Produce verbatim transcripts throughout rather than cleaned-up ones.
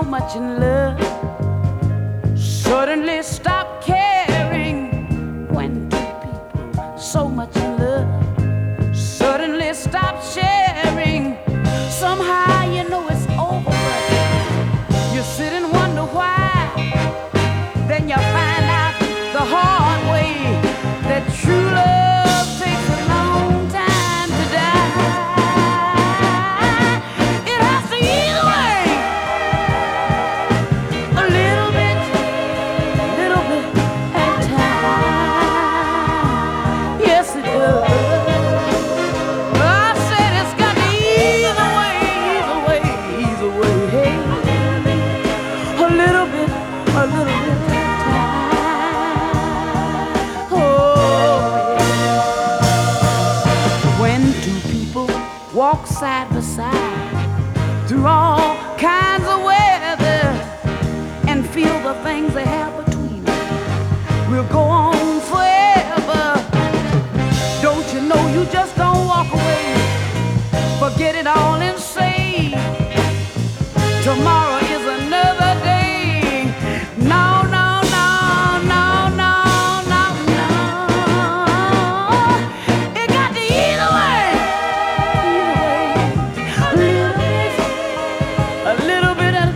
much in love suddenly stop caring? When do people so much in love suddenly stop sharing? Somehow you know it's over, you sit and wonder why. Then you find out the hard way that true love takes a long time to die. It has to eat away a little bit, a little bit at a time. Yes, it does. I said it's got to ease away, ease away, ease away. Hey, a little bit, a little bit. Walk side by side through all kinds of weather and feel the things they have between them will go on forever. Don't you know you just don't walk away, forget it all and say tomorrow is another day. No, no, no, no, no, no, no. It got to eat away. A little bit at a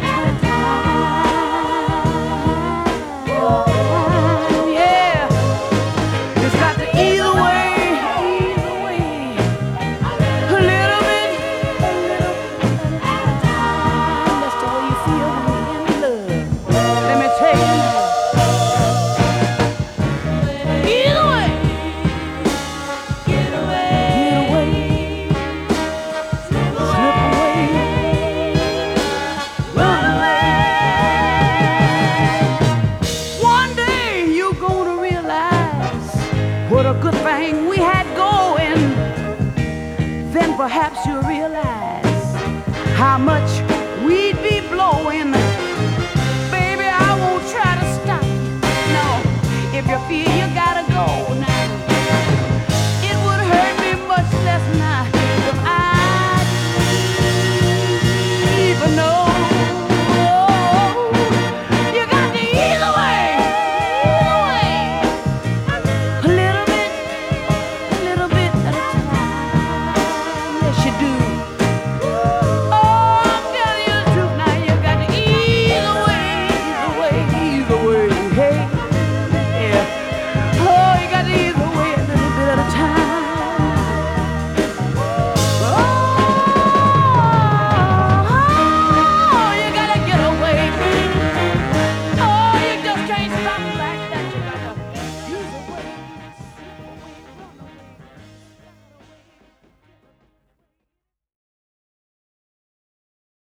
time, yeah. It's got to ease away, ease away. A little bit, a little bit at a time. That's the way you feel when you're in love. Let me tell you now. Ease away, get away, get away, slip away. What a good thing we had going. Then perhaps you'll realize how much